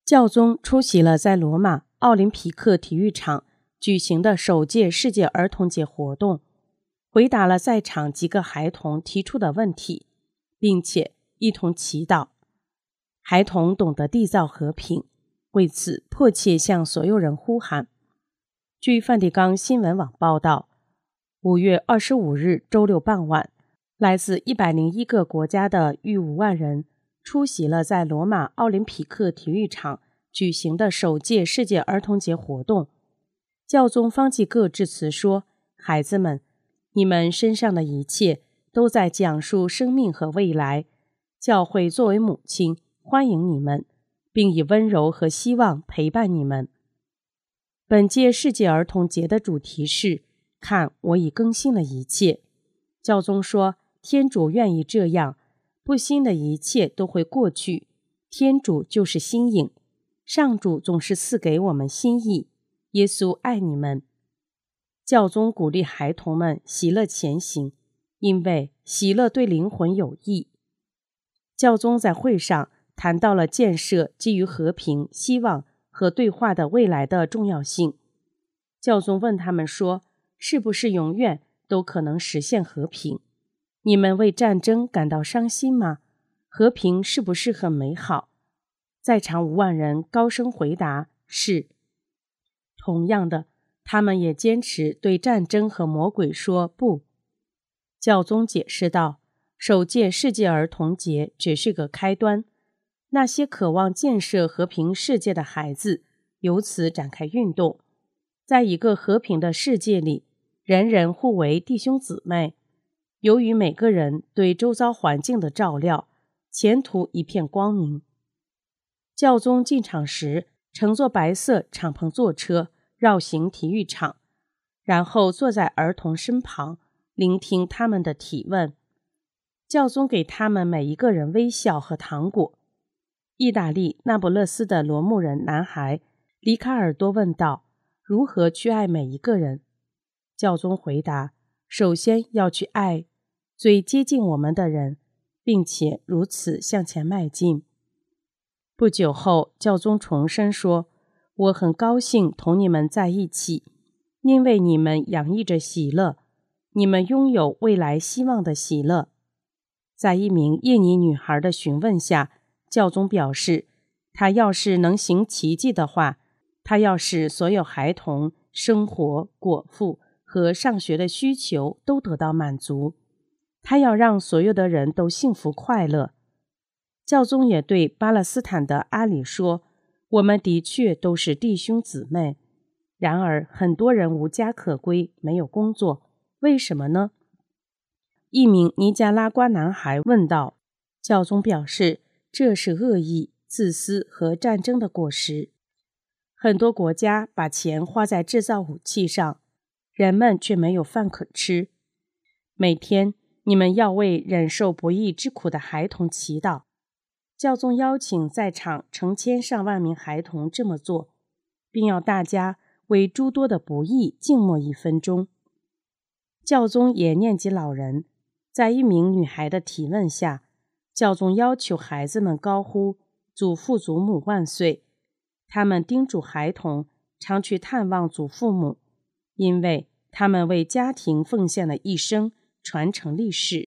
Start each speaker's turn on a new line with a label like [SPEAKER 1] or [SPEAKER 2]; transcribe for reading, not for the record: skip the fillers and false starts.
[SPEAKER 1] 教宗出席了在罗马奥林匹克体育场举行的首届世界儿童节活动，回答了在场几个孩童提出的问题，并且一同祈祷。孩童懂得缔造和平，为此迫切向所有人呼喊。据梵蒂冈新闻网报道，5月25日周六傍晚，来自101个国家的逾5万人出席了在罗马奥林匹克体育场举行的首届世界儿童节活动。教宗方济各致辞说：“孩子们，你们身上的一切都在讲述生命和未来。教会作为母亲，欢迎你们，并以温柔和希望陪伴你们。”本届世界儿童节的主题是“看，我已更新了一切”。教宗说：“天主愿意这样，不新的一切都会过去。天主就是新颖，上主总是赐给我们新意。耶稣爱你们。”教宗鼓励孩童们喜乐前行，因为喜乐对灵魂有益。教宗在会上谈到了建设基于和平、希望和对话的未来的重要性。教宗问他们说：“是不是永远都可能实现和平？你们为战争感到伤心吗？和平是不是很美好？”在场5万人高声回答：“是。”同样的，他们也坚持对战争和魔鬼说不。教宗解释道：“首届世界儿童节只是个开端，那些渴望建设和平世界的孩子由此展开运动。在一个和平的世界里，人人互为弟兄姊妹。由于每个人对周遭环境的照料，前途一片光明。”教宗进场时乘坐白色敞篷座车绕行体育场，然后坐在儿童身旁，聆听他们的提问。教宗给他们每一个人微笑和糖果。意大利那不勒斯的罗穆人男孩里卡尔多问道：“如何去爱每一个人？”教宗回答：“首先要去爱最接近我们的人，并且如此向前迈进。”不久后，教宗重申说：“我很高兴同你们在一起，因为你们洋溢着喜乐，你们拥有未来希望的喜乐。”在一名印尼女孩的询问下，教宗表示，他要是能行奇迹的话，他要使所有孩童生活、果腹和上学的需求都得到满足。他要让所有的人都幸福快乐。教宗也对巴勒斯坦的阿里说：“我们的确都是弟兄姊妹，然而很多人无家可归，没有工作，为什么呢？”一名尼加拉瓜男孩问道。教宗表示，这是恶意、自私和战争的果实。很多国家把钱花在制造武器上，人们却没有饭可吃。每天，你们要为忍受不义之苦的孩童祈祷。教宗邀请在场成千上万名孩童这么做，并要大家为诸多的不义静默1分钟。教宗也念及老人。在一名女孩的提问下，教宗要求孩子们高呼“祖父祖母万岁”。他们叮嘱孩童常去探望祖父母，因为他们为家庭奉献了一生，传承历史。